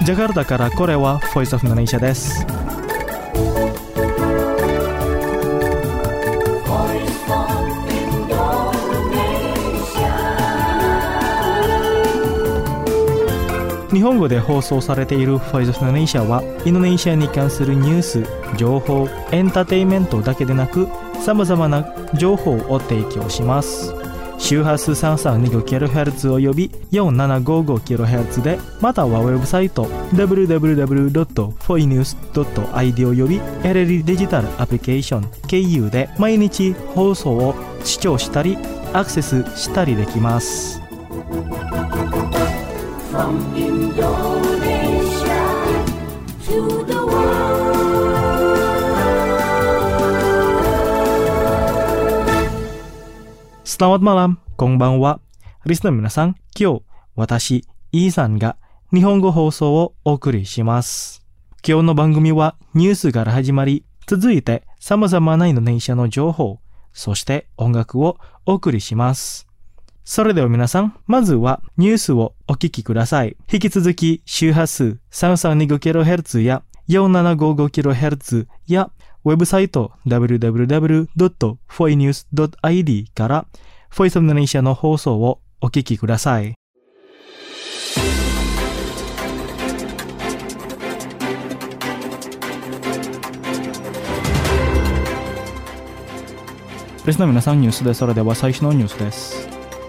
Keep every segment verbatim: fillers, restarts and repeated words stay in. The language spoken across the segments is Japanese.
ジャカルタからこれは Voice of Indonesia です。日本語で放送されている Voice of Indonesia はインドネシアに関するニュース、情報、エンターテインメントだけでなくさまざまな情報を提供します。周波数 さんさんにごキロヘルツ および よんななごごキロヘルツ で、またはウェブサイト ダブリューダブリューダブリュードットフォイニュースドットアイディー および エルエル デジタルアプリケーション経由で毎日放送を視聴したりアクセスしたりできます。From Indonesia to the world. Selamat malam, こんばんは。リスナーの皆さん、今日私イーさんが日本語放送をお送りします。今日の番組はニュースから始まり、続いて様々なインドネシアの情報、そして音楽をお送りします。それでは皆さん、まずはニュースをお聞きください。引き続き周波数 さんさんにごキロヘルツ や よんななごごキロヘルツ やウェブサイト ダブリューダブリューダブリュードットフォイニュースドットアイディー から Voice of Indonesia の放送をお聞きください。リスナーの皆さん、ニュースです。それでは最初のニュースです。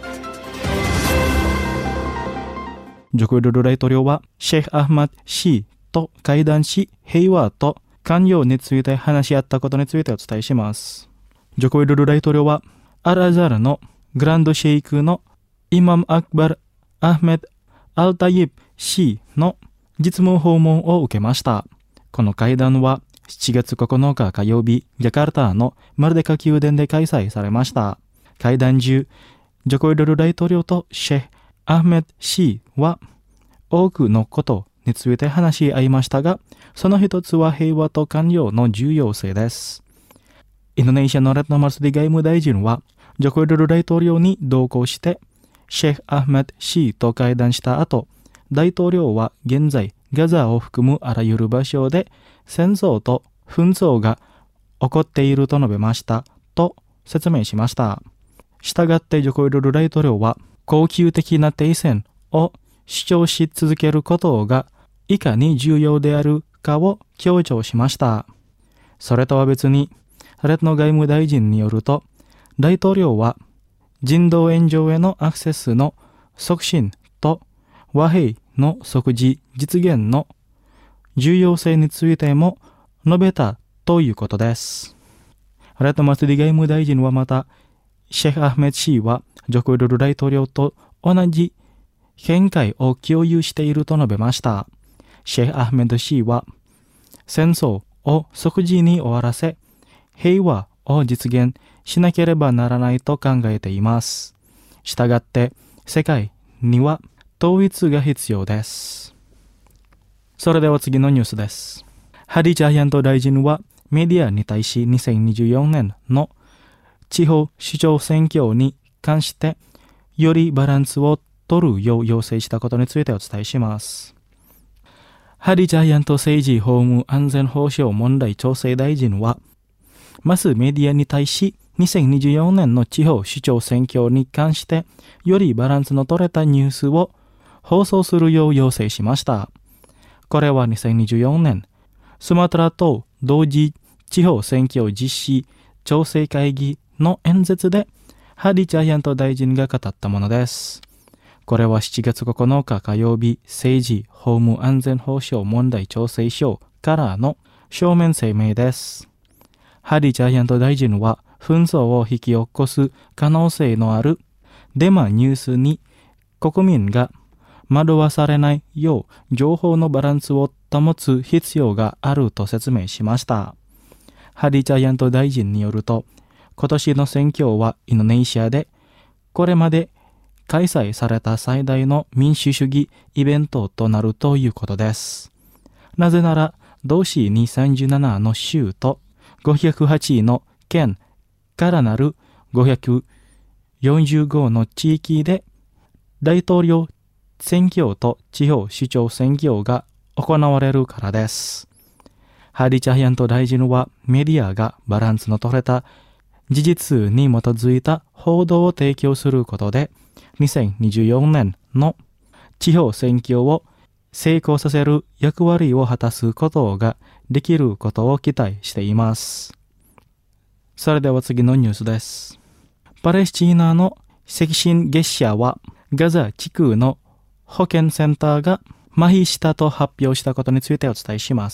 ジョコウィドド大統領はシェイク・アフマド・シーと会談し、平和と寛容について話し合ったことについてお伝えします。ジョコウィドド大統領はアルアザールのグランドシェイクのイマム・アクバル・アフメド・アルタイブ・シーの実務訪問を受けました。この会談はしちがつここのか火曜日、ジャカルタのマルデカ宮殿で開催されました。会談中、ジョコウィドド大統領とシェイク・アフメド・シーは多くのことについて話し合いましたが、その一つは平和と寛容の重要性です。インドネシアのレッドマルスディ外務大臣は、ジョコウィドド大統領に同行して、シェイク・アフメド・シーと会談した後、大統領は現在ガザを含むあらゆる場所で戦争と紛争が起こっていると述べましたと説明しました。したがってジョコウィドド大統領は、恒久的な停戦を主張し続けることがいかに重要であるかを強調しました。それとは別に、レッドの外務大臣によると、大統領は人道援助へのアクセスの促進と和平の即時実現の重要性についても述べたということです。レッドマスディ外務大臣はまた、シェイク・アフメド・シーはジョコウィドド大統領と同じ見解を共有していると述べました。シェイク・アフメド・シーは、戦争を即時に終わらせ、平和を実現しなければならないと考えています。したがって、世界には統一が必要です。それでは次のニュースです。ハディ・チャヒャント大臣はメディアに対しにせんにじゅうよねんの地方首長選挙に関してよりバランスを取るよう要請したことについてお伝えします。ハディ・チャヒャント政治法務安全保障問題調整大臣は、マスメディアに対しにせんにじゅうよねんの地方首長選挙に関してよりバランスの取れたニュースを放送するよう要請しました。これはにせんにじゅうよねん、スマトラ島同時地方選挙実施調整会議の演説でハディ・チャヒャント大臣が語ったものです。これはしちがつここのか火曜日、政治法務安全保障問題調整所からの書面声明です。ハディ・チャヒャント大臣は紛争を引き起こす可能性のあるデマニュースに国民が惑わされないよう情報のバランスを保つ必要があると説明しました。ハディ・チャヒャント大臣によると、今年の選挙はインドネシアでこれまで開催された最大の民主主義イベントとなるということです。なぜなら、同市にさんじゅうななの州とごひゃくはちの県からなるごひゃくよんじゅうごの地域で大統領選挙と地方首長選挙が行われるからです。ハディ・チャヒヤント大臣はメディアがバランスの取れた事実に基づいた報道を提供することでにせんにじゅうよねんの地方選挙を成功させる役割を果たすことができることを期待しています。それでは次のニュースです。パレスチナの赤新月謝はガザ地区の保健センターが麻痺したと発表したことについてお伝えします。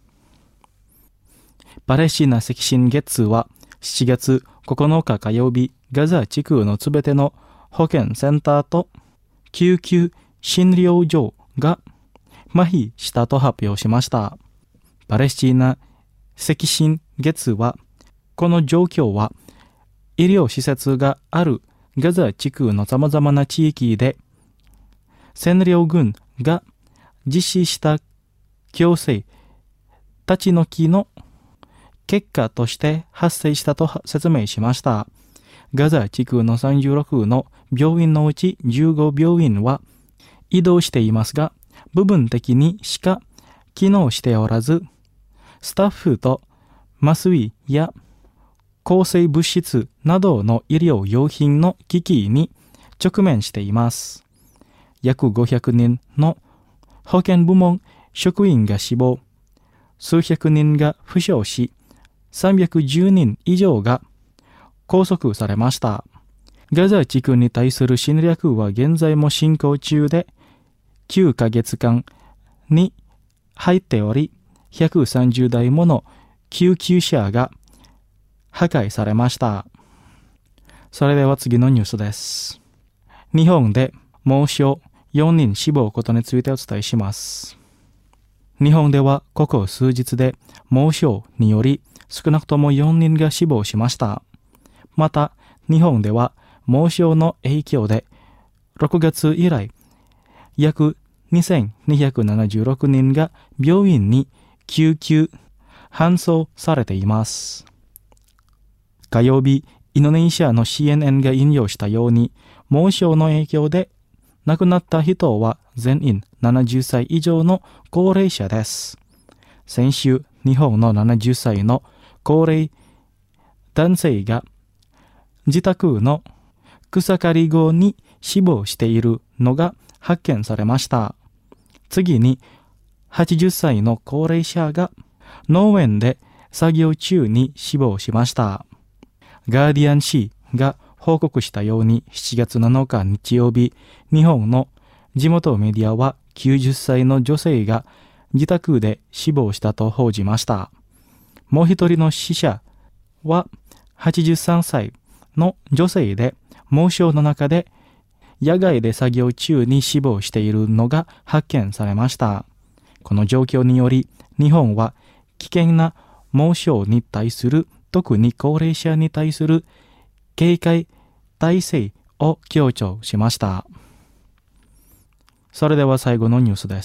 パレスチナ赤新月はしちがつここのか火曜日、ガザ地区のすべての保健センターと救急診療所が麻痺したと発表しました。パレスチナ赤新月は、この状況は医療施設があるガザ地区のさまざまな地域で占領軍が実施した強制立ち退きの結果として発生したと説明しました。ガザ地区のさんじゅうろくの病院のうちじゅうご病院は移動していますが、部分的にしか機能しておらず、スタッフと麻酔や抗生物質などの医療用品の危機に直面しています。約ごひゃくにんの保健部門職員が死亡、数百人が負傷し、さんびゃくじゅうにん以上が拘束されました。ガザ地区に対する侵略は現在も進行中で、きゅうかげつかんに入っており、ひゃくさんじゅうだいもの救急車が破壊されました。それでは次のニュースです。日本で猛暑よにん死亡ことについてお伝えします。日本ではここ数日で猛暑により少なくともよにんが死亡しました。また、日本では猛暑の影響でろくがつ以来、約にせんにひゃくななじゅうろくにんが病院に救急搬送されています。火曜日、インドネシアの シーエヌエヌ が引用したように、猛暑の影響で亡くなった人は全員ななじゅっさい以上の高齢者です。先週、日本のななじゅっさいの高齢男性が自宅の草刈り後に死亡しているのが発見されました。次に、はちじゅっさいの高齢者が農園で作業中に死亡しました。ガーディアン紙が報告したようにしちがつなのか日曜日、日本の地元メディアはきゅうじゅっさいの女性が自宅で死亡したと報じました。もう一人の死者ははちじゅうさんさいの女性で、猛暑の中で野外で作業中に死亡しているのが発見されました。この状況により、日本は危険な猛暑に対する、特に高齢者に対する警戒体制を強調しました。それでは最後のニュースです。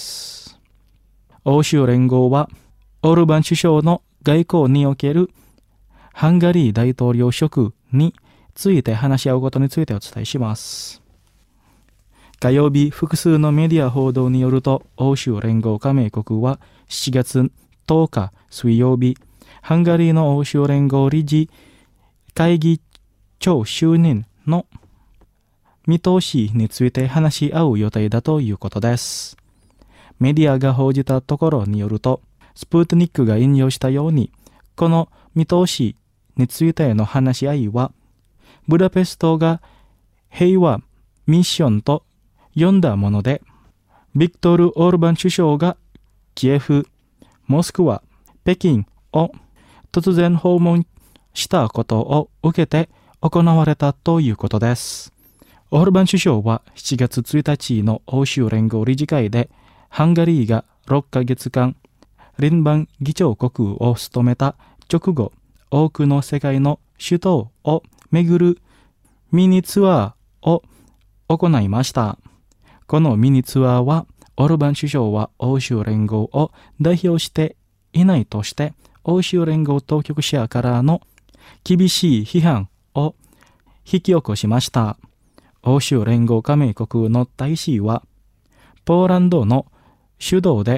欧州連合はオルバン首相の外交におけるハンガリー大統領職について話し合うことについてお伝えします。火曜日、複数のメディア報道によると、欧州連合加盟国はしちがつとおか水曜日、ハンガリーの欧州連合理事会議長就任の見通しについて話し合う予定だということです。メディアが報じたところによると、スプートニックが引用したように、この見通しについての話し合いは、ブダペストが平和ミッションと呼んだもので、ビクトル・オルバン首相がキエフ、モスクワ、北京を突然訪問したことを受けて行われたということです。オルバン首相はしちがつついたちの欧州連合理事会で、ハンガリーがろっかげつかん連邦議長国を務めた直後、多くの世界の首都を巡るミニツアーを行いました。このミニツアーは、オルバン首相は欧州連合を代表していないとして、欧州連合当局者からの厳しい批判を引き起こしました。欧州連合加盟国の大使は、ポーランドの主導で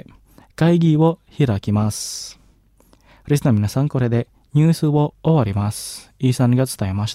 会議を開きます。リスナー皆さん、これでニュースを終わります。イーさんが伝えました。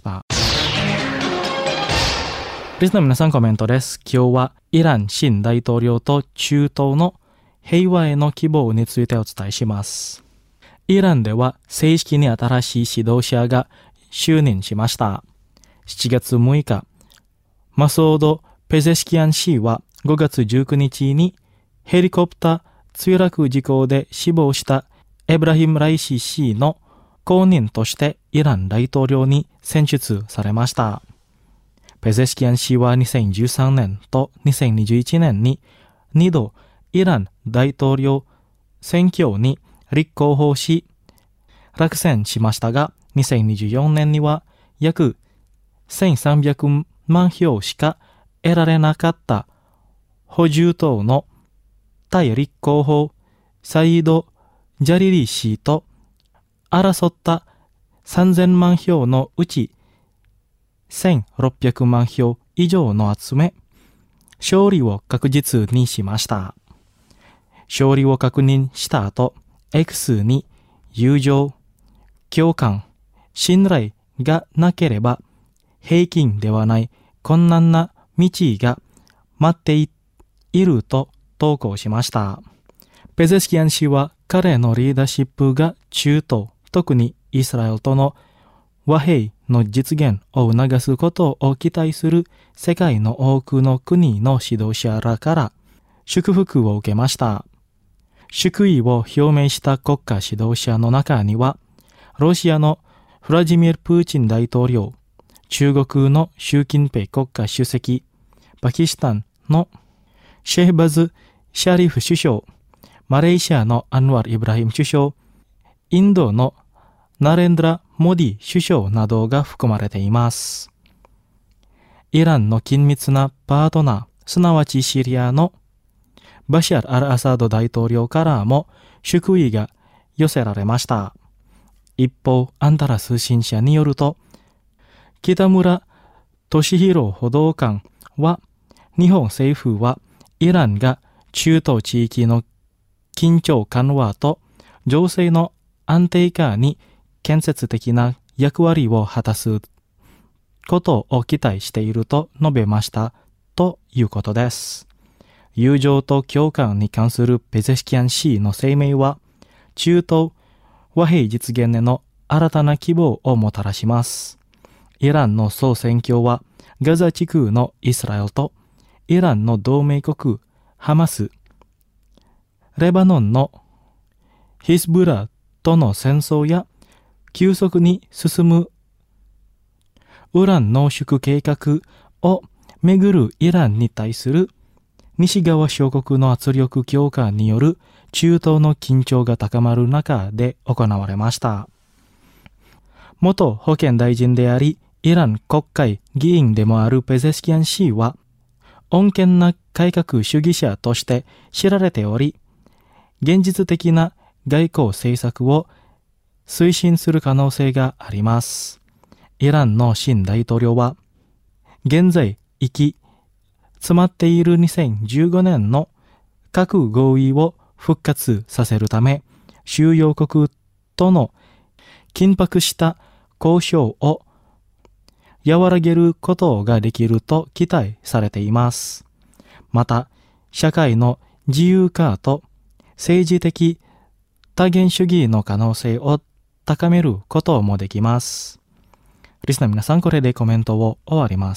リスナー皆さん、コメントです。今日はイラン新大統領と中東の平和への希望についてお伝えします。イランでは正式に新しい指導者が就任しました。しちがつむいか、マソード・ペゼシキアン氏はごがつじゅうくにちにヘリコプター墜落事故で死亡したエブラヒム・ライシ氏の後任としてイラン大統領に選出されました。ペゼシキアン氏はにせんじゅうさんねんとにせんにじゅういちねんににどイラン大統領選挙に立候補し落選しましたが、にせんにじゅうよねんには約せんさんびゃくまんひょうしか得られなかった保守党の対立候補サイード・ジャリリ氏と争ったさんぜんまんひょうのうちせんろっぴゃくまんひょう以上の集め、勝利を確実にしました。勝利を確認した後、X に友情、共感、信頼がなければ平均ではない困難な道が待っていると投稿しました。ペゼシキアン氏は彼のリーダーシップが中東、特にイスラエルとの和平の実現を促すことを期待する世界の多くの国の指導者らから祝福を受けました。祝意を表明した国家指導者の中には、ロシアのウラジミル・プーチン大統領、中国の習近平国家主席、パキスタンのシェーバズ・シャリフ首相、マレーシアのアンワル・イブラヒム首相、インドのナレンドラ・モディ首相などが含まれています。イランの緊密なパートナー、すなわちシリアのバシャル・アル・アサド大統領からも祝意が寄せられました。一方、アンダラ通信社によると、北村俊弘報道官は、日本政府はイランが中東地域の緊張緩和と情勢の安定化に建設的な役割を果たすことを期待していると述べましたということです。友情と共感に関するペゼシキアン氏の声明は、中東和平実現への新たな希望をもたらします。イランの総選挙は、ガザ地区のイスラエルとイランの同盟国ハマス、レバノンのヒズブラとの戦争や急速に進むウラン濃縮計画をめぐるイランに対する西側諸国の圧力強化による中東の緊張が高まる中で行われました。元保健大臣であり、イラン国会議員でもあるペゼシキアン氏は、穏健な改革主義者として知られており、現実的な外交政策を推進する可能性があります。イランの新大統領は、現在息詰まっているにせんじゅうごねんの核合意を復活させるため、収容国との緊迫した交渉を和らげることができると期待されています。また、社会の自由化と政治的多元主義の可能性を高めることもできます。リスナー皆さん、これでコメントを終わります。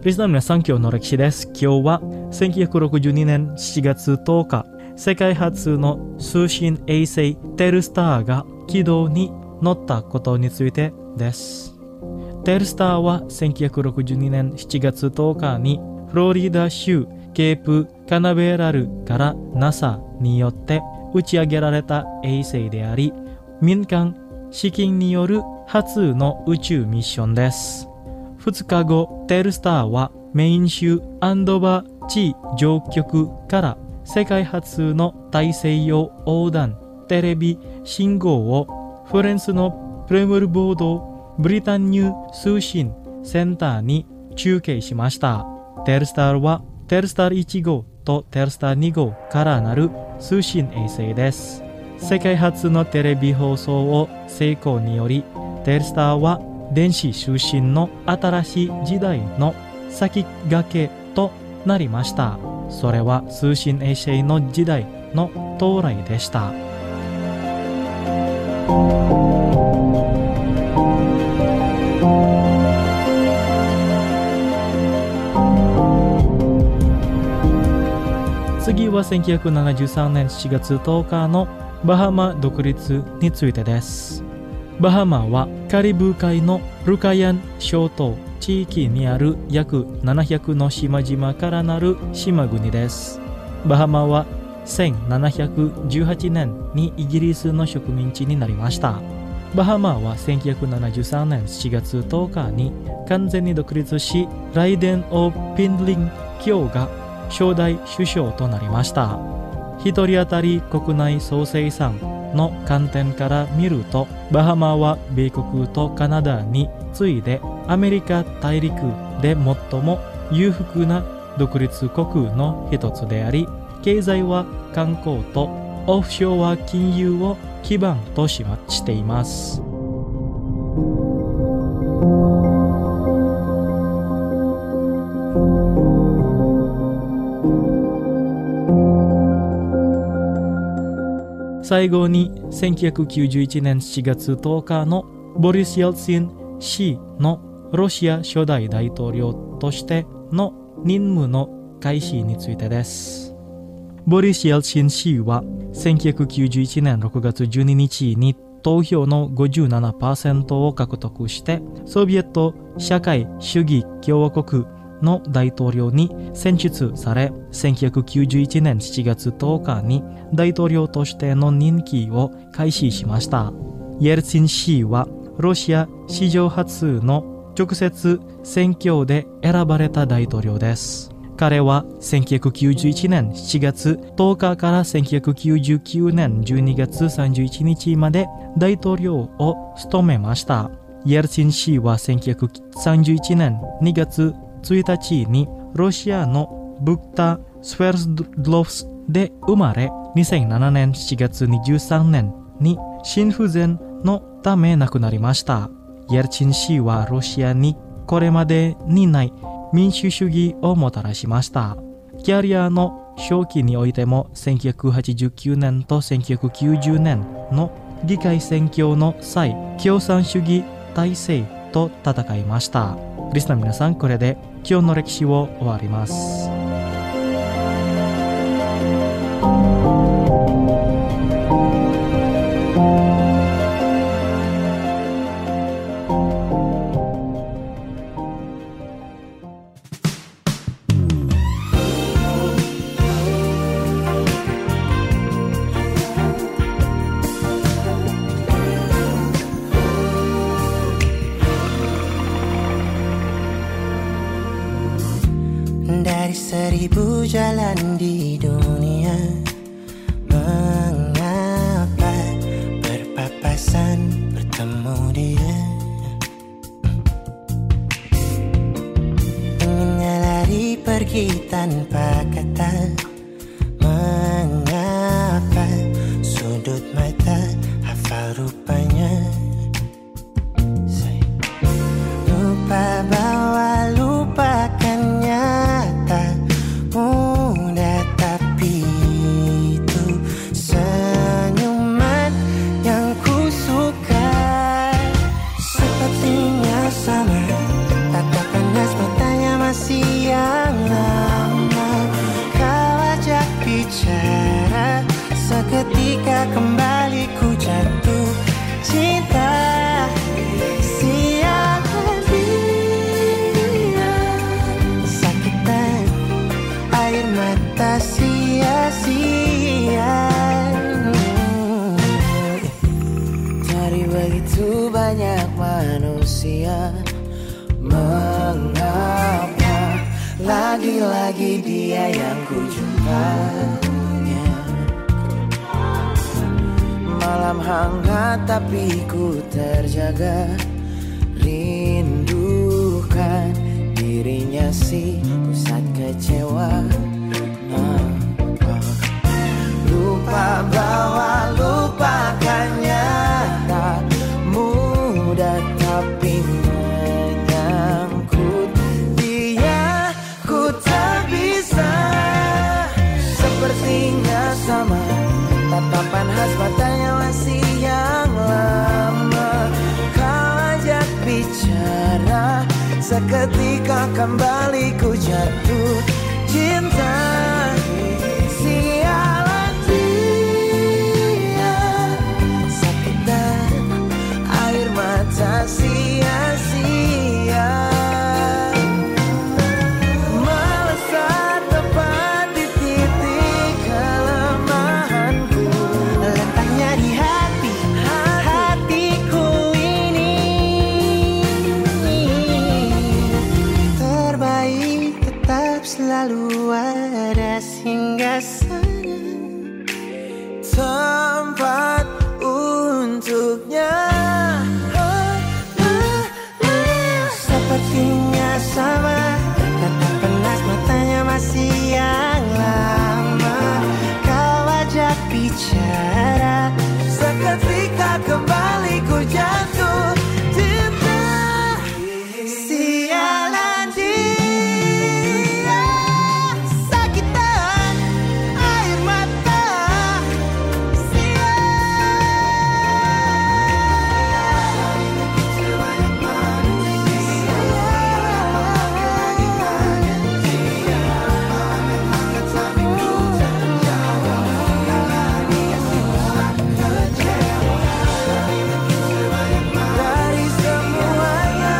リスナーの皆さん、今日の歴史です。今日はせんきゅうひゃくろくじゅうにねんしちがつとおか、世界初の通信衛星テルスターが軌道に乗ったことについてです。テルスターはせんきゅうひゃくろくじゅうにねんしちがつとおかにフロリダ州ケープカナベラルから ナサ によって打ち上げられた衛星であり、民間資金による初の宇宙ミッションです。ふつかご、テルスターはメイン州アンドバ地上局から世界初の大西洋横断テレビ信号をフランスのプレムルボードブリタンニュー通信センターに中継しました。テルスターはテルスターいち号とテルスターに号からなる通信衛星です。世界初のテレビ放送を成功により、テルスターは電子通信の新しい時代の先駆けとなりました。それは通信衛星の時代の到来でした。次はせんきゅうひゃくななじゅうさんねんしちがつとおかのバハマ独立についてです。バハマはカリブ海のルカヤン諸島地域にある約ななひゃくの島々からなる島国です。バハマはせんななひゃくじゅうはちねんにイギリスの植民地になりました。バハマはせんきゅうひゃくななじゅうさんねんしちがつとおかに完全に独立し、ライデン・オー・ピンリン卿が初代首相となりました。一人当たり国内総生産の観点から見ると、バハマは米国とカナダに次いでアメリカ大陸で最も裕福な独立国の一つであり、経済は観光とオフショア金融を基盤としましています。最後にせんきゅうひゃくきゅうじゅういちねんしちがつとおかのボリス・エルツィン氏のロシア初代大統領としての任務の開始についてです。ボリス・エルツィン氏はせんきゅうひゃくきゅうじゅういちねんろくがつじゅうににちに投票の ごじゅうななパーセント を獲得してソビエト社会主義共和国の大統領に選出され、せんきゅうひゃくきゅうじゅういちねんしちがつとおかに大統領としての任期を開始しました。エルツィン氏はロシア史上初の直接選挙で選ばれた大統領です。彼はせんきゅうひゃくきゅうじゅういちねんしちがつとおかからせんきゅうひゃくきゅうじゅうきゅうねんじゅうにがつさんじゅういちにちまで大統領を務めました。エルツィン氏はせんきゅうひゃくさんじゅういちねんにがつついたちにロシアのブクタ・スフェルスドロフスで生まれ、にせんななねんしちがつにじゅうさんねんに心不全のため亡くなりました。エルツィン氏はロシアにこれまでにない民主主義をもたらしました。キャリアの初期においてもせんきゅうひゃくはちじゅうきゅうねんとせんきゅうひゃくきゅうじゅうねんの議会選挙の際、共産主義体制と戦いました。リスナーの皆さん、これで今日の歴史を終わります。 Dari seribu jalan di dunia, mengapa berpapasan bertemu dia? Inginnya lari pergi tanpa kata, mengapa sudut mata hafal rupanya? Lupa bahwa lupakannya mudah, tapi itu senyuman yang ku suka. Sepertinya sama, tatap panas matanya masih Seketika kembali ku jatuh cinta. Sialan dia, sakitan air mata sia-sia. Dari begitu banyak manusia, mengapa lagi-lagi dia yang ku jumpanya? Malam hangat tapi ku terjaga, rindukan dirinya si pusat kecewa. Nah, lupa bahwa lupakannya tak mudah, tapi menyangkut dia ku tak bisa. Sepertinya sama, tatapan khas matanya masih yang lama. Kau ajak bicara, seketika kembali ku jatuh cinta. Sialan dia, sakitan air mata sia-sia. Melesat tepat di titik kelemahanku, letaknya di hati, hatiku ini. Terbaik tetap selalu ada singgasana, tempat untuknya. Sepertinya sama, tatapan khas matanya masih yang lama. Kau ajak bicara, seketika kembali ku jatuh cinta. Sialan dia, sakitan air mata sia. Dari semuanya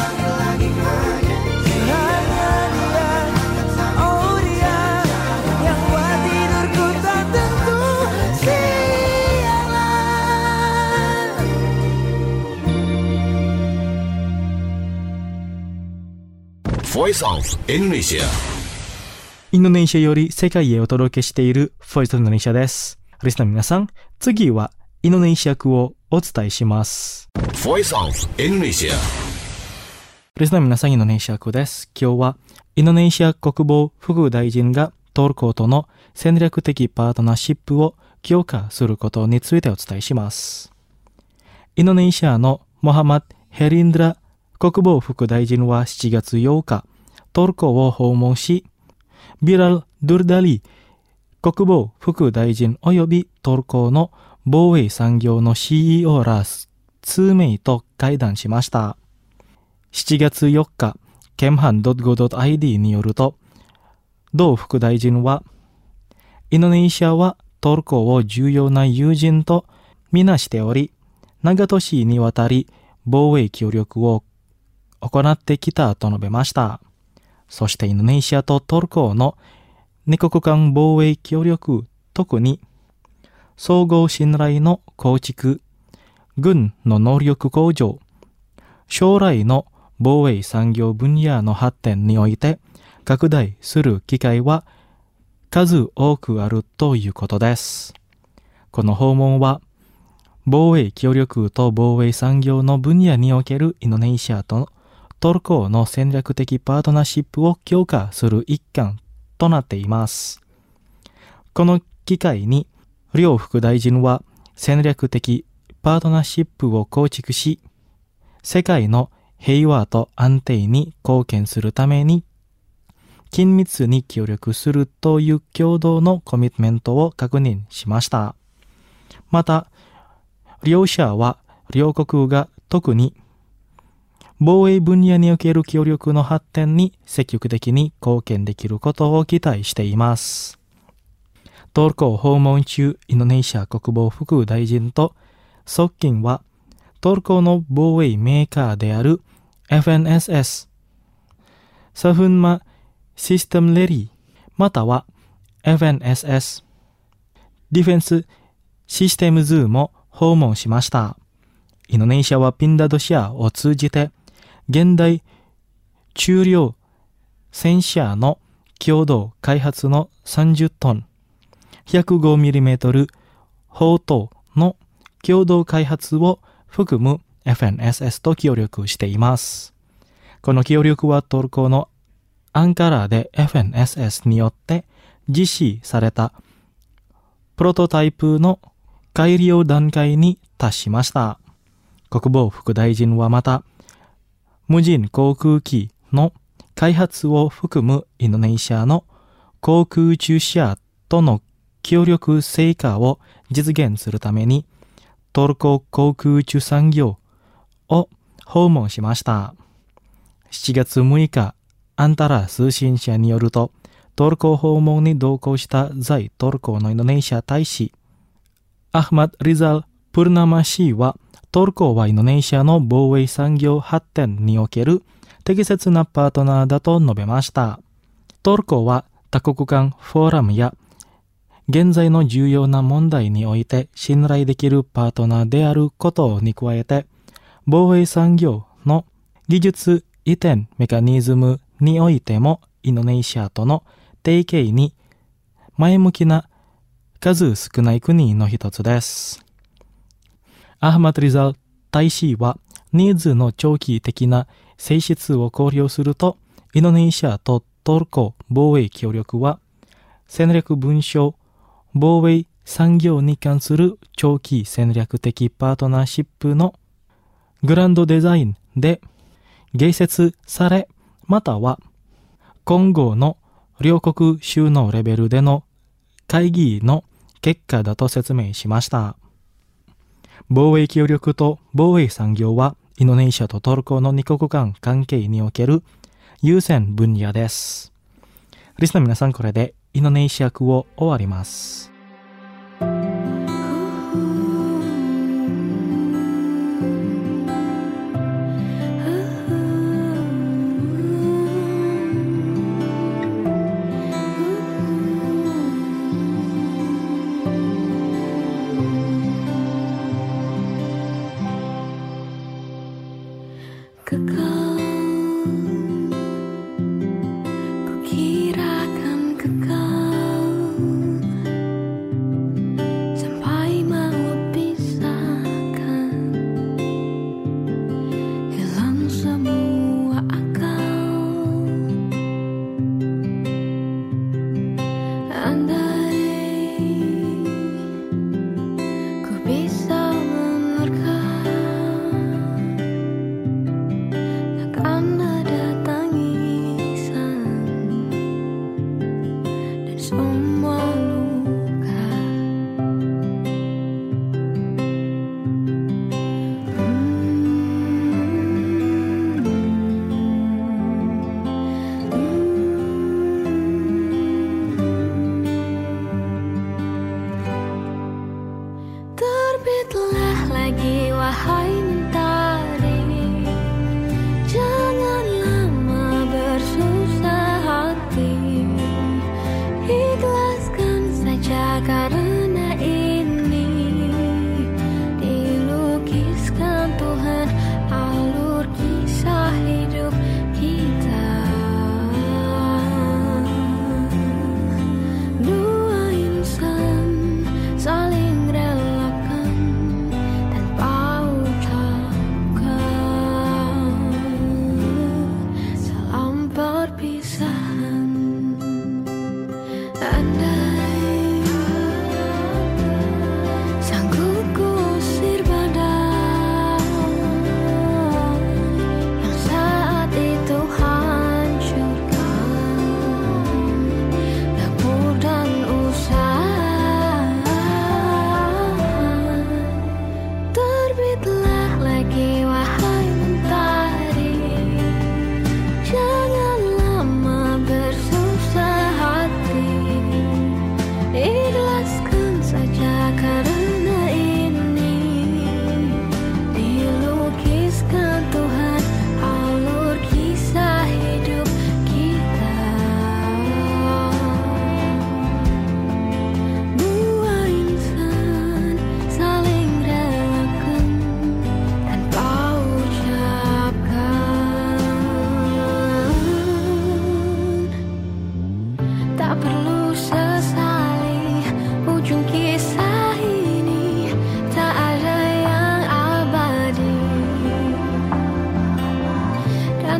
hanya dia, oh dia yang buat tidurku tak tentu. Sialan. Voice of Indonesia。 インドネシアより世界へお届けしているボイスオブインドネシアです。リスナーの皆さん、次はインドネシア語をお伝えします。 Voice of Indonesia。 リスナーの皆さん、インドネシア語です。今日はインドネシア国防副大臣がトルコとの戦略的パートナーシップを強化することについてお伝えします。インドネシアのモハマッド・ヘリンドラ国防副大臣はしちがつようか、トルコを訪問し、ビラル・ドゥルダリ国防副大臣及びトルコの防衛産業の シーイーオー ら数名と会談しました。しちがつよっか、ケムハン ドットゴー ドット アイディー によると、同副大臣は、インドネシアはトルコを重要な友人とみなしており、長年にわたり防衛協力を行ってきたと述べました。そしてインドネシアとトルコの二国間防衛協力、特に相互信頼の構築、軍の能力向上、将来の防衛産業分野の発展において拡大する機会は数多くあるということです。この訪問は防衛協力と防衛産業の分野におけるインドネシアとトルコの戦略的パートナーシップを強化する一環となっています。この機会に両副大臣は戦略的パートナーシップを構築し、世界の平和と安定に貢献するために緊密に協力するという共同のコミットメントを確認しました。また、両者は両国が特に防衛分野における協力の発展に積極的に貢献できることを期待しています。 トルコを訪問中、インドネシア国防副大臣と側近はトルコの防衛メーカーである エフエヌエスエス サフンマシステムレリーまたは エフエヌエスエス ディフェンスシステムズも訪問しました。インドネシアはピンダドシアを通じて現代中量戦車の共同開発のさんじゅっトン ひゃくごミリメートル 砲塔の共同開発を含む エフエヌエスエス と協力しています。この協力はトルコのアンカラで エフエヌエスエス によって実施されたプロトタイプの改良段階に達しました。国防副大臣はまた無人航空機の開発を含むインドネシアの航空宇宙社との協力成果を実現するためにトルコ航空宇宙産業を訪問しました。しちがつむいか、アンタラ通信社によると、トルコ訪問に同行した在トルコのインドネシア大使、アフマッド・リザル・プルナマシーは、トルコはインドネシアの防衛産業発展における適切なパートナーだと述べました。トルコは多国間フォーラムや現在の重要な問題において信頼できるパートナーであることに加えて、防衛産業の技術移転メカニズムにおいてもインドネシアとの提携に前向きな数少ない国の一つです。アフマド・リザル大使はニーズの長期的な性質を考慮すると、インドネシアとトルコ防衛協力は戦略文書防衛産業に関する長期戦略的パートナーシップのグランドデザインで芸設され、または今後の両国首脳レベルでの会議の結果だと説明しました。防衛協力と防衛産業はインドネシアとトルコの二国間関係における優先分野です。リスナーの皆さん、これでインドネシア句を終わります。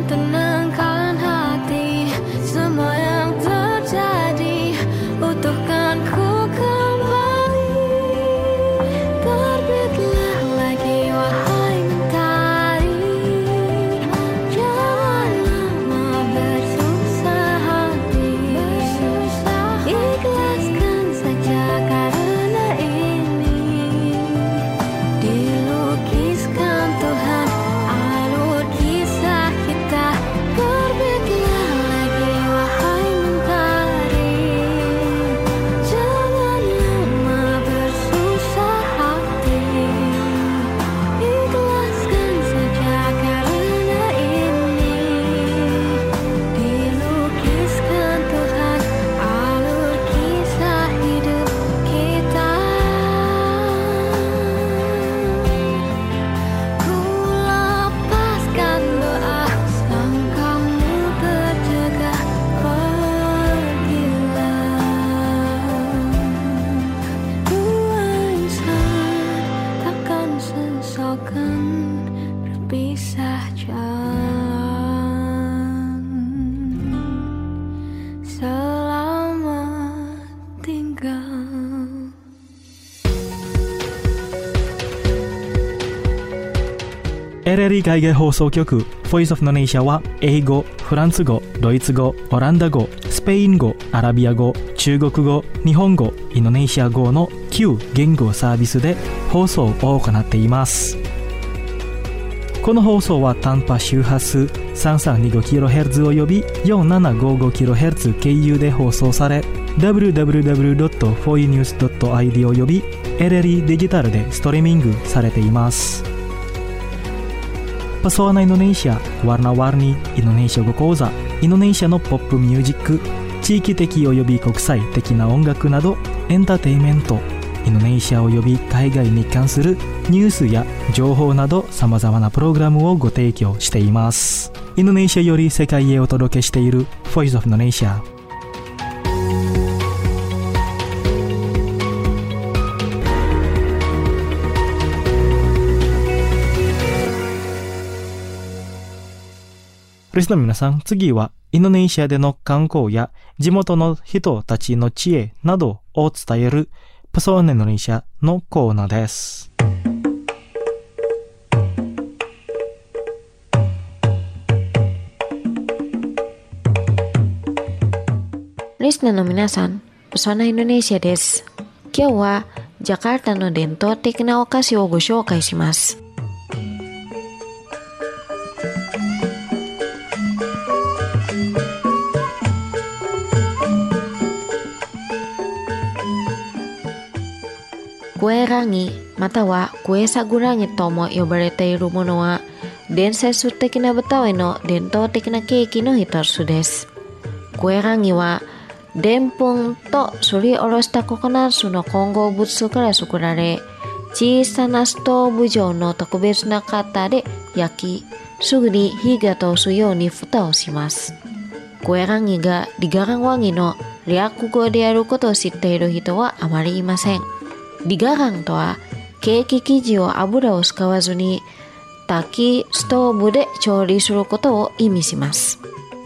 tenangkan hati, semua yang terjadi butuhkan ku kembali. Terbitlah lagi wahai mentari, jangan lama bersusah hati, ikhlaskan saja karena ini dilukiskan Tuhan alur kisah kita. Terbitlah lagi wahai mentari, jangan lama bersusah hati, ikhlaskan saja karena ini dilukiskan Tuhan alur kisah hidup kita. Ku lepaskan doa, langkahmu terjaga, pergilah. Dua insan takkan sesalkan berpisah jalan. Selamat tinggal. エルエルイ 海外放送局 Voice of Indonesia は英語、フランス語、ドイツ語、オランダ語、スペイン語、アラビア語、中国語、日本語、インドネシア語のきゅう言語サービスで放送を行っています。この放送は短波周波数 さんさんにごキロヘルツ および よんななごごキロヘルツ 経由で放送され ダブリューダブリューダブリュードットフォーイーニュースドットアイディー および エルエルイ デジタルでストリーミングされています。Pesona Indonesia, warna-warni Indonesia 語講座、インドネシアのポップミュージック、地域的および国際的な音楽などエンターテインメント、インドネシアおよび海外に関するニュースや情報などさまざまなプログラムをご提供しています。インドネシアより世界へお届けしている Voice of Indonesia。リスナーの皆さん、次はインドネシアでの観光や地元の人たちの知恵などを伝えるPesona Indonesiaのコーナーです。 リスナーの皆さん、Pesona Indonesiaです。今日はジャカルタの伝統的なお菓子をご紹介します。クエラギまたはクエサグラギとも呼ばれているものは伝説的な豚への伝統的なケーキの一つです。クエラギはでんぷんとすりおろしたココナッツの混合物から作られ、小さなストーブ状の特別な型で焼き、すぐに火が通すように蓋をします。クエラギがリガランワギの略語であることを知っている人はあまりいません。リガランとはケーキ生地を油を使わずに焚きストーブで調理することを意味します。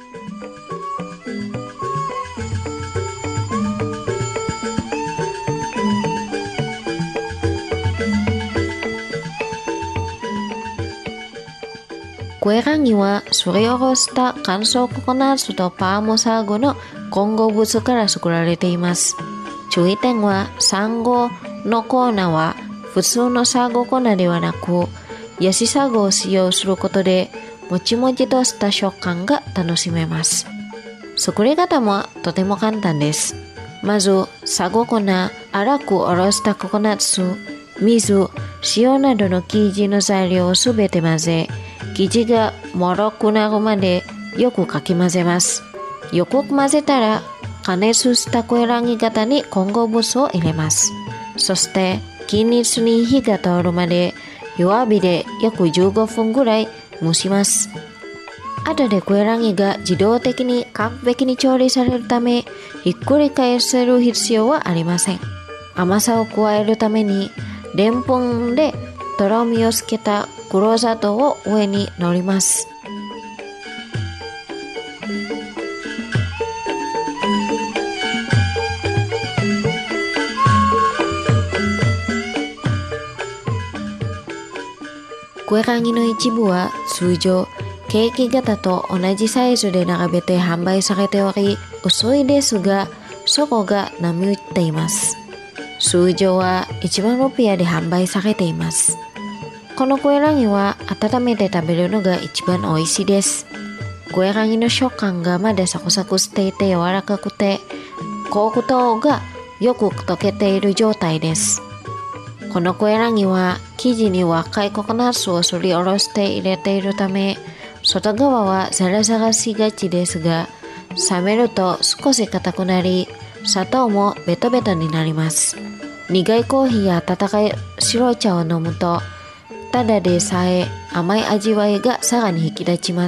クエラギはすりおろした乾燥ココナッツとパーモサーゴの混合物から作られています。注意点は産後の粉は普通のサーゴ粉ではなく、ヤシサゴを使用することでもちもちとした食感が楽しめます。作り方もとても簡単です。まず、サゴ粉、粗くおろしたココナッツ、水、塩などの生地の材料をすべて混ぜ、生地がもろくなるまでよくかき混ぜます。よく混ぜたら、加熱したクエラギ型に混合物を入れます。そして均一に火が通るまで弱火で約じゅうごふんぐらい蒸します。後でクエラギが自動的に完璧に調理されるため、ひっくり返せる必要はありません。甘さを加えるためにでんぷんでとろみをつけた黒砂糖を上に乗ります。 Kue rangi no ichibu wa sujo,ケーキ型と同じサイズで並べて販売されており、遅いですが、そこが波打っています。通常はいちまんルピアで販売されています。このクエラギは温めて食べるのが一番美味しいです。クエラギの食感がまだサクサクしていて柔らかくて、黒糖がよく溶けている状態です。このクエラギは生地に若いココナッツをすりおろして入れているため、外側はザラザラしがちですが、冷めると少し硬くなり、砂糖もベトベトになります。苦いコーヒーや温かい白茶を飲むと、ただでさえ甘い味わいがさらに引き立ちます。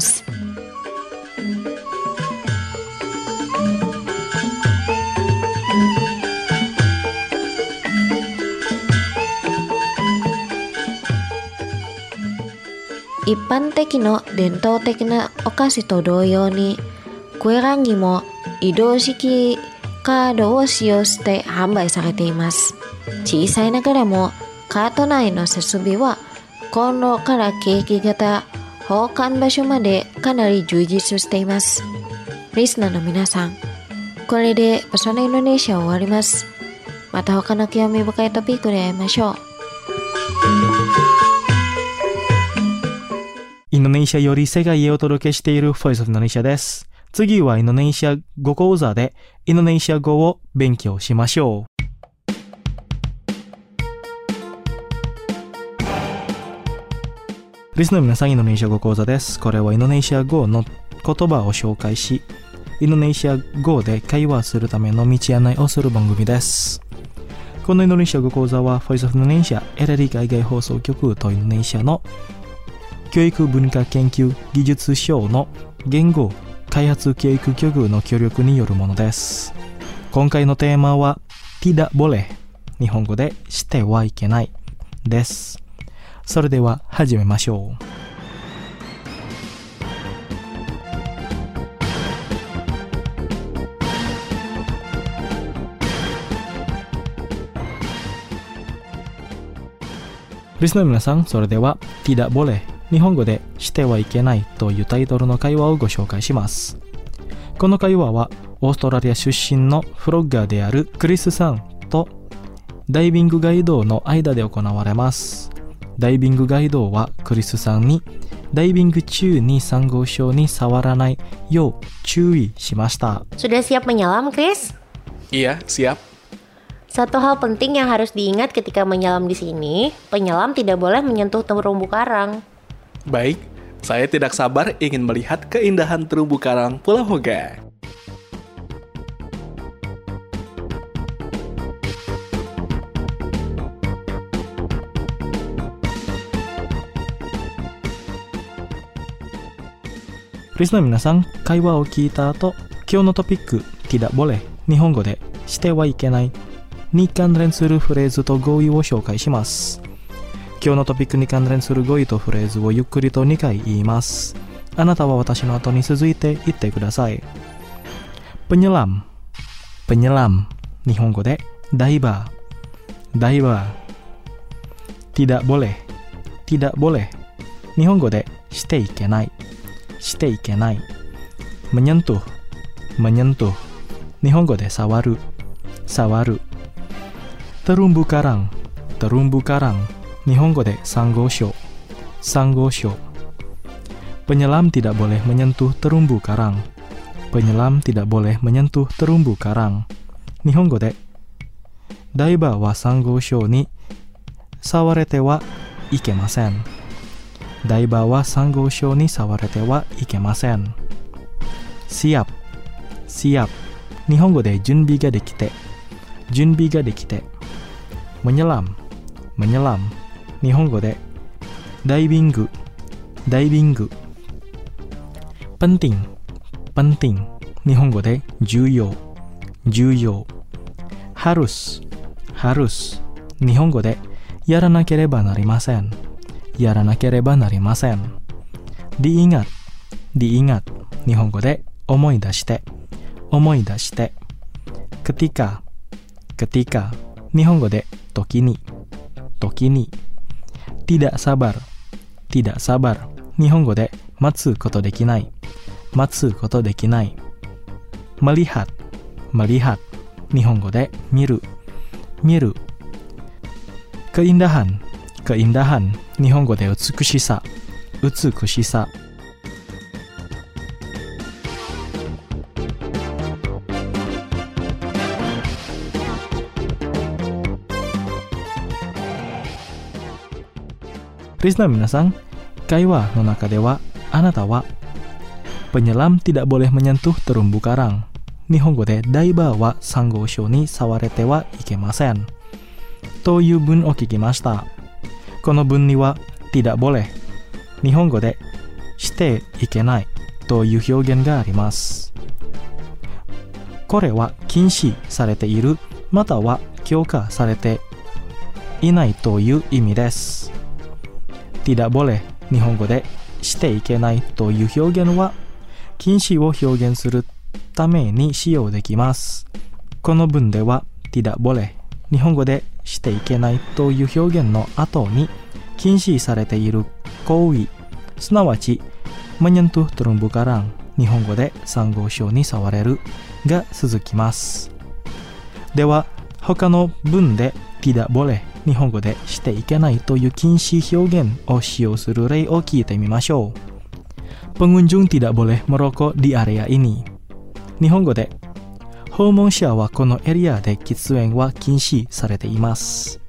一般的な伝統的なお菓子と同様に、クエラギも移動式カードを使用して販売されています。小さいながらもカート内の設備はコンロからケーキ型、保管場所までかなり充実しています。リスナーの皆さん、これでパソナインドネシア終わります。また他の興味深いトピックで会いましょう。 インドネシアより世界へお届けしている Voice of Indonesia です。次はインドネシア語講座でインドネシア語を勉強しましょう。リスナーの皆さん、インドネシア語講座です。これはインドネシア語の言葉を紹介し、インドネシア語で会話するための道案内をする番組です。このインドネシア語講座は Voice of Indonesia エルエル海外放送局とインドネシアの教育文化研究技術省の言語開発教育局の協力によるものです。今回のテーマは tidak boleh、 日本語でしてはいけないです。それでは始めましょう。リスナーの皆さん、それでは tidak boleh、日本語でしてはいけないというタイトルの会話をご紹介します。この会話はオーストラリア出身のフロッガーであるクリスさんとダイビングガイドの間で行われます。ダイビングガイドはクリスさんにダイビング中にサンゴ礁に触らないよう注意しました。 Sudah siap menyelam, Chris? Iya, siap. Satu hal penting yang harus diingat ketika menyelam di sini, penyelam tidak boleh menyentuh terumbu karang. Baik, saya tidak sabar ingin melihat keindahan terumbu karang Pulau Hoga. Listener の皆さん、会話を聞いた後、今日のトピック tidak boleh、 日本語でしてはいけないに関連するフレーズと語彙を紹介します。今日のトピックに関連する語彙とフレーズをゆっくりとにかい言います。あなたは私の後に続いて言ってください。penyelam、penyelam、日本語でダイバー、ダイバー。tidak boleh、tidak boleh、日本語でしていけない、していけない。menyentuh、menyentuh、日本語で触る、触る。terumbu karang、terumbu karang、日本語でサンゴ礁、サンゴ礁。penyelam tidak boleh menyentuh terumbu karang、penyelam tidak boleh menyentuh terumbu karang、日本語でダイバーはサンゴ礁に触れてはいけません。ダイバーはサンゴ礁に触れてはいけません。siap、siap、日本語で準備ができて、準備ができて。menyelam、menyelam、日本語でダイビング、ダイビング。penting、penting、日本語で重要、重要。harus、harus、日本語でやらなければなりません、やらなければなりません。diingat、diingat、日本語で思い出して思い出して ketika ketika 日本語で時に時に tidak sabar tidak sabar 日本語で待つことできない待つことできない melihat melihat 日本語で見る見る keindahan keindahan 日本語で美しさ美しさリスナー皆さん、会話の中ではあなたは penyelam tidak boleh menyentuh terumbu karang 日本語でダイバーはサンゴ礁に触れてはいけませんという文を聞きました。この文には tidak boleh 日本語でしていけないという表現があります。これは禁止されているまたは強化されていないという意味です。tidak boleh 日本語でしていけないという表現は禁止を表現するために使用できます。この文では tidak boleh 日本語でしていけないという表現の後に禁止されている行為すなわち menyentuh terumbu karang 日本語でサンゴ礁に触れるが続きます。では他の文で tidak boleh 日本語でしていけないという禁止表現を使用する例を聞いてみましょう。Pengunjung tidak boleh merokok di area ini 日本語で訪問者はこのエリアで喫煙は禁止されています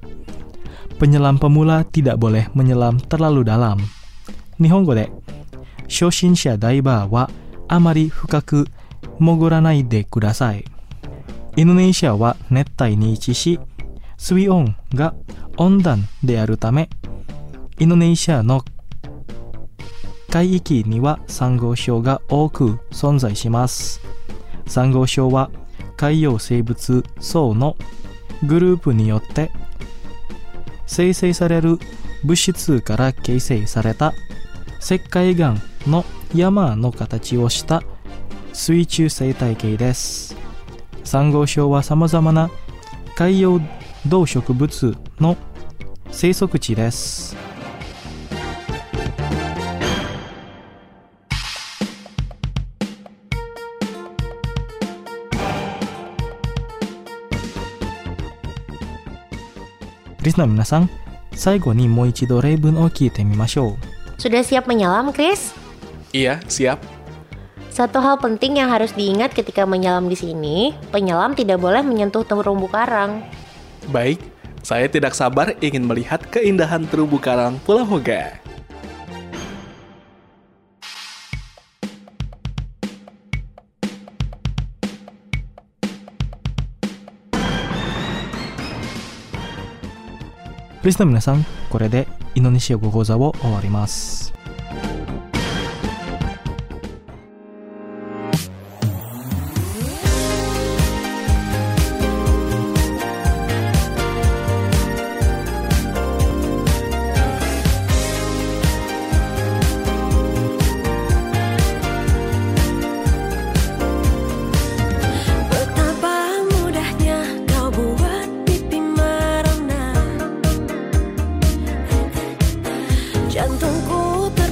。Penyelam pemula tidak boleh menyelam terlalu dalam 日本語で初心者ダイバーはあまり深く潜らないでください。インドネシアは熱帯に位置し水温が温暖であるためインドネシアの海域にはサンゴ礁が多く存在します。サンゴ礁は海洋生物層のグループによって生成される物質から形成された石灰岩の山の形をした水中生態系です。サンゴ礁はさまざまな海洋動植物の生息地です。リスナー皆さん、最後にもう一度例文を聞いてみましょう。 Sudah siap menyelam, Chris? Iya, siap. Satu hal penting yang harus diingat ketika menyelam di sini, penyelam tidak boleh menyentuh terumbu karang. Baik, saya tidak sabar ingin melihat keindahan terumbu karang Pulau Hoga. Listener 皆さん、これでインドネシア語講座を終わります。 Jantungku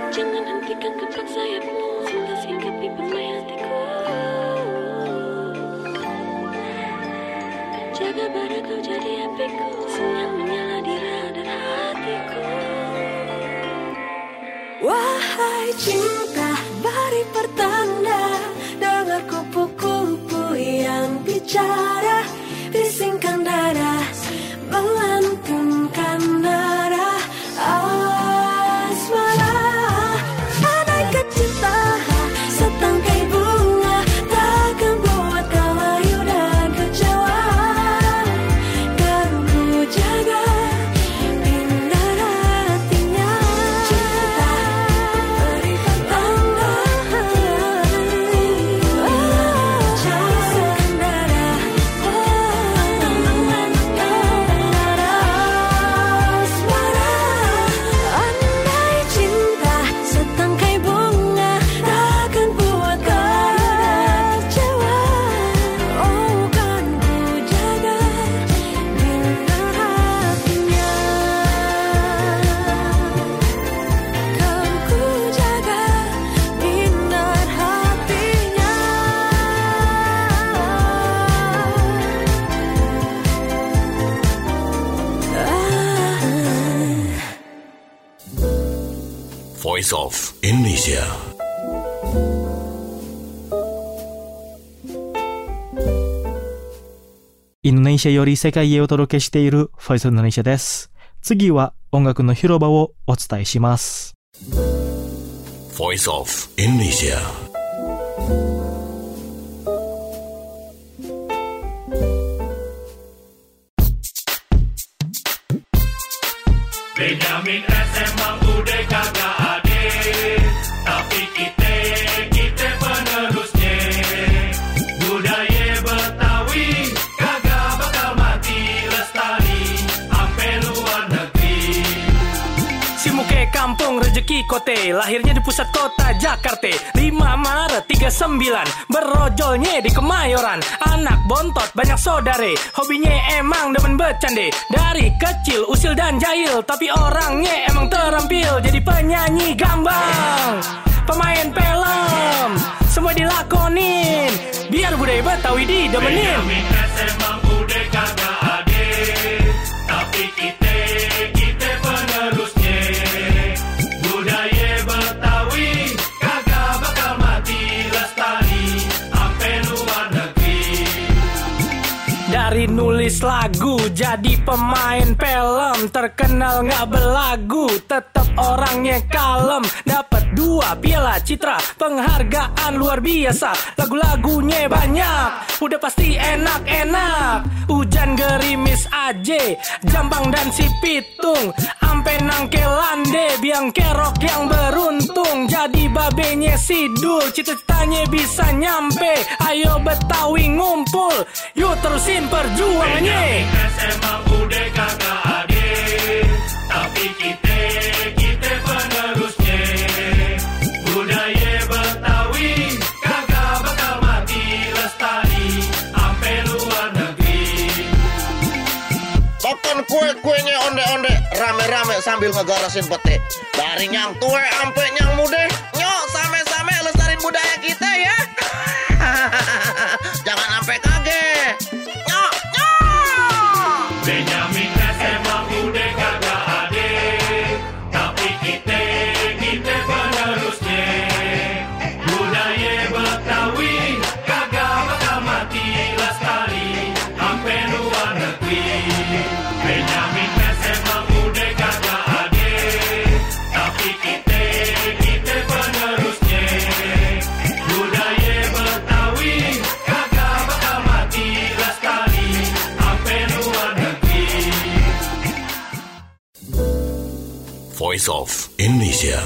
Jangan hentikan gerak sayapmu, sudah singkapi permai hatiku. Jaga bara kau jadi apiku, senyum menyala di radar hatiku. Wahai cinta, beri pertanda, dengar kupu-kupu yang bicara, bisingkan dada, melantunkan nada asmara. Andaikan cinta setangkai bunga, takkan buat kau layu dan kecewa. Kan ku jaga indah hatinya. Cinta beri pertanda, bisingkan dada, melantunkan nada asmara. Andai cinta setangkai bunga, takkan buat kau kecewa. Oh, kan ku jaga indah hatinya. Kan ku jaga indah hatinya. Voice of Indonesia. Indonesia より世界へお届けしている Voice of Indonesia です。次は音楽の広場をお伝えします。 Voice of Indonesia. Benyamin S emang udah kagak ada, tapi kita kita penerusnya. Budaya Betawi kagak bakal mati lestari sampai luar negeri. Si muke kampung rezeki kote, lahirnya di pusat kota Jakarta. lima Maret tiga puluh sembilan, berojolnya di Kemayoran. Anak bontot banyak saudare, hobinya emang demen bercande. Dari kecil usil dan jahil, tapi orangnya emang terampil. Jadi penyanyi gambang, pemain film, semua dilakonin biar budaya Betawi didemenin. Benyamin S emang udah kagak ada, tapi kita kita penerusnya. Budaya Betawi kagak bakal mati lestari sampai luar negeri. Dari nulis lagu jadi pemain film, terkenal nggak belagu, tetap orangnya kalem. Dapat dua piala citra, penghargaan luar biasa. Lagu-lagunya banyak, udah pasti enak-enak. Hujan gerimis aja, Jambang dan si Pitung, ampe nangkelande, biang kerok yang beruntung. Jadi babenya Sidul, cita-citanya bisa nyampe. Ayo Betawi ngumpul, yuk terusin perjuangannya. Benyamin S emang udah kagak ada, tapi kita kita penerusnya. Budaya Betawi kagak bakal mati lestari sampai luar negeri. Makan kue-kuenya onde-onde, rame-rame sambil ngegarasin pete. Dari yang tua sampai yang muda, nyok same-same lestarin budaya kita ya. Jangan sampai kaget. Nyok, nyok. Benyamin S emang udah kagak ada, tapi kita kita penerusnya. Budaya Betawi kagak bakal mati lestari sampai luar negeri. Benyamin S emang udah kagak ada, tapi kita kita penerusnya. Budaya Betawi kagak bakal mati lestari sampai luar negeri. Voice of Indonesia.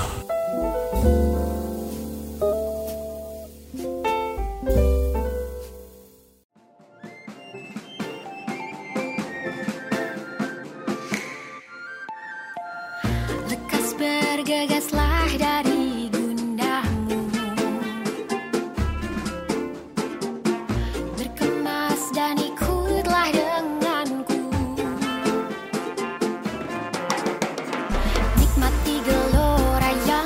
Lekas bergegaslah dari gundahmu, berkemas dan ikutlah denganku. Nikmati gelora yang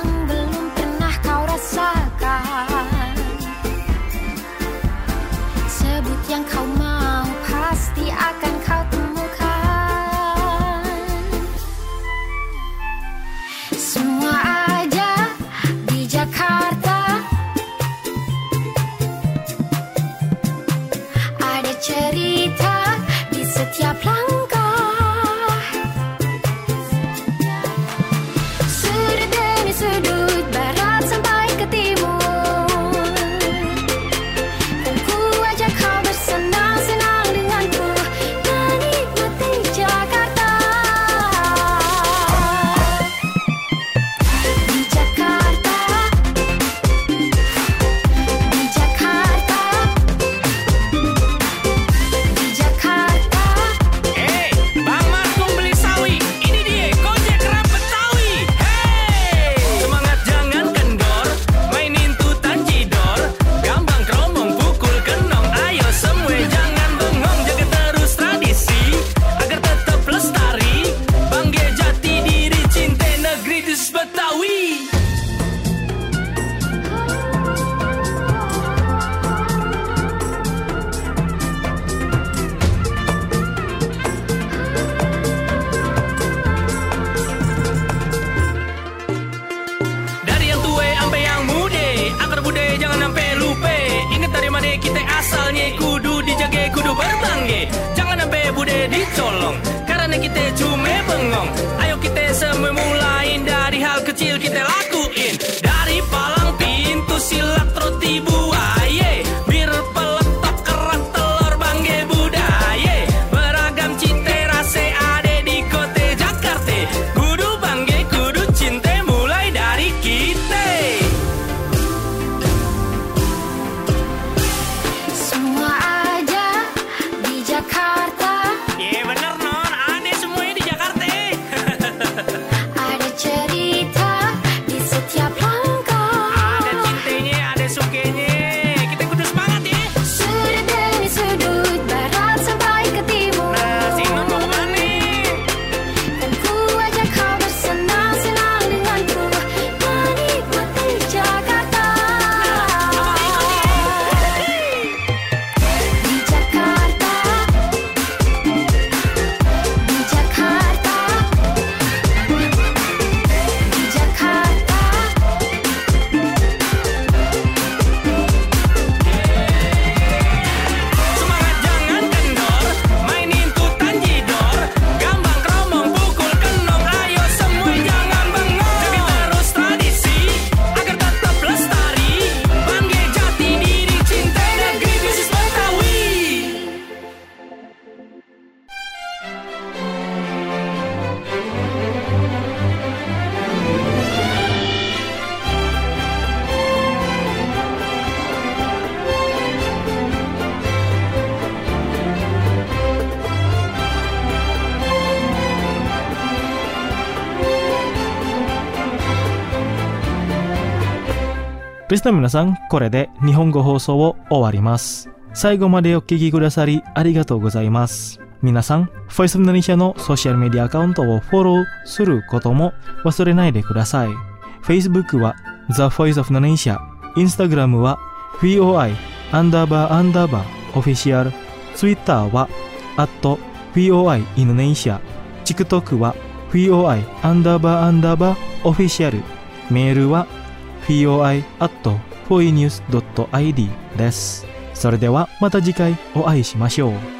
bangke kudu berbangge. Jangan sampai bude dicolong, karena kita cuma bengong. Ayo kita semua mulai dari hal kecil kita lakuin. Dari palang pintu silat roti buaya, bir peletok kerak telur bangge budaya. Beragam cita rasa ada di kota Jakarta. Kudu bangge kudu cinta mulai dari kita. Semua ada di Jakarta. Iya bener non, ada semuanya di Jakarta. Ada cerita di setiap langkah. Ada cintanya, ada sukanya. Kita kudu semangat ya. Sudah dari sudut barat sampai ke timur. Nah, si non mau kemana? Dan ku ajak kau bersenang-senang denganku, menikmati Jakarta. Di Jakarta, di Jakarta, di Jakarta. Semangat jangan kendor, mainin tutan jidor. Gambang keromong pukul kenong, ayo semua jangan bengong. Jaga terus tradisi, agar tetap lestari. Bangga jati diri, cinta negeri khusus Betawi. リスナーの皆さん、これで日本語放送を終わります。最後までお聞きくださりありがとうございます。皆さん、Voice of Indonesia のソーシャルメディアアカウントをフォローすることも忘れないでください。Facebook は The Voice of Indonesia、Instagram は ブイオーアイ アンダーバーアンダーバーオフィシャル、Twitter は アット ブイオーアイ Indonesia、TikTok は ブイオーアイ アンダーバーアンダーバーオフィシャル、メールはブイオーアイ アット フォーイニュース ドット アイディー です。それではまた次回お会いしましょう。